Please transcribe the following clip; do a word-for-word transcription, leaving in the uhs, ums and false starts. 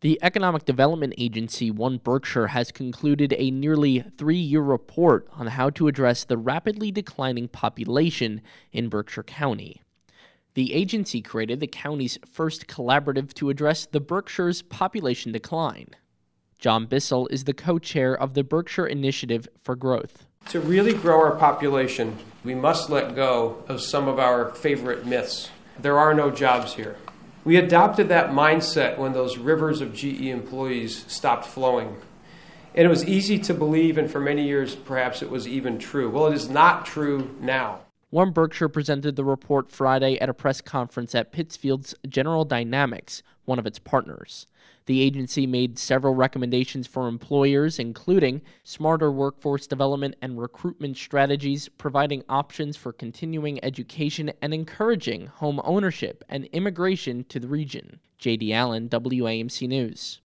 The Economic Development Agency, One Berkshire, has concluded a nearly three-year report on how to address the rapidly declining population in Berkshire County. The agency created the county's first collaborative to address the Berkshire's population decline. John Bissell is the co-chair of the Berkshire Initiative for Growth. To really grow our population, we must let go of some of our favorite myths. There are no jobs here. We adopted that mindset when those rivers of G E employees stopped flowing. And it was easy to believe, and for many years, perhaps it was even true. Well, it is not true now. One Berkshire presented the report Friday at a press conference at Pittsfield's General Dynamics, one of its partners. The agency made several recommendations for employers, including smarter workforce development and recruitment strategies, providing options for continuing education, and encouraging home ownership and immigration to the region. J D Allen, W A M C News.